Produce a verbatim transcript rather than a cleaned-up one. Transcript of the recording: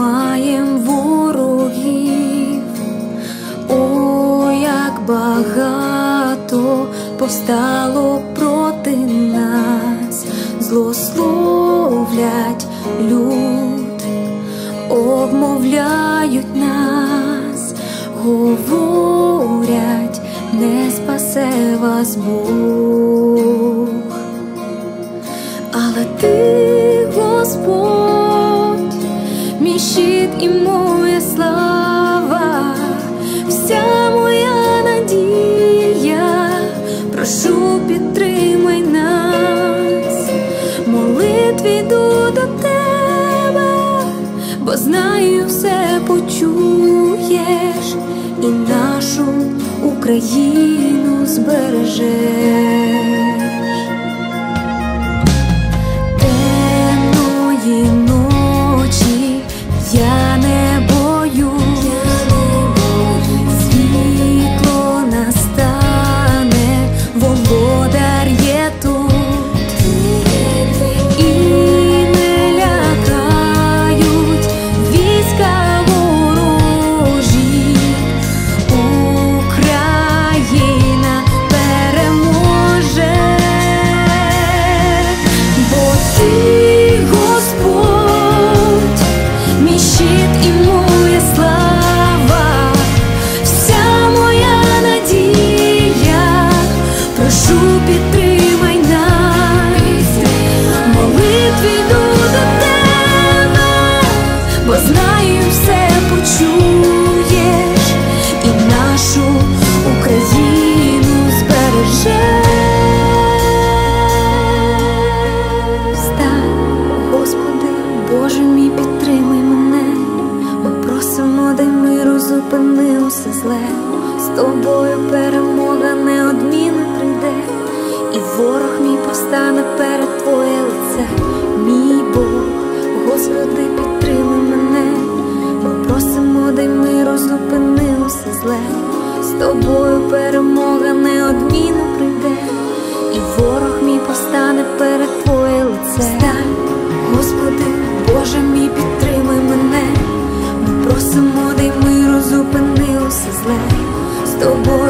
маєм ворогів. О, як багато повстало проти нас, злословлять люд, обмовляють нас, говорять, не спасе вас Бог. Але ти, Господь, мій щит і моя слава, вся моя надія, прошу, підтримай нас, молитві йду до тебе, бо знаю, все почуєш і нашу Україну збережеш. Темної ночі я не боюсь, світло настане, володар є тут, і не лякають війська ворожі. Україна переможе, бо ти, Господь, мій щит і моя слава, вся моя надія, прошу, підтримай нас, молитві йду до тебе, бо знаю, все почуєш і нашу Україну збережеш. Встань, Господи, Боже мій, підтримай мене, ми просимо, дай миру, зупини усе зле, з тобою перемога неодмінно прийде, і ворог мій постане перед твоє лице. Мій Бог, Господи, підтримай мене, ми просимо, дай миру, зупини усе зле, з тобою перемога неодмінно прийде, і ворог мій постане перед твоє лице. Встань, Господи, Боже мій, підтримай мене, ми просимо, дай миру, зупини усе зле, з тобою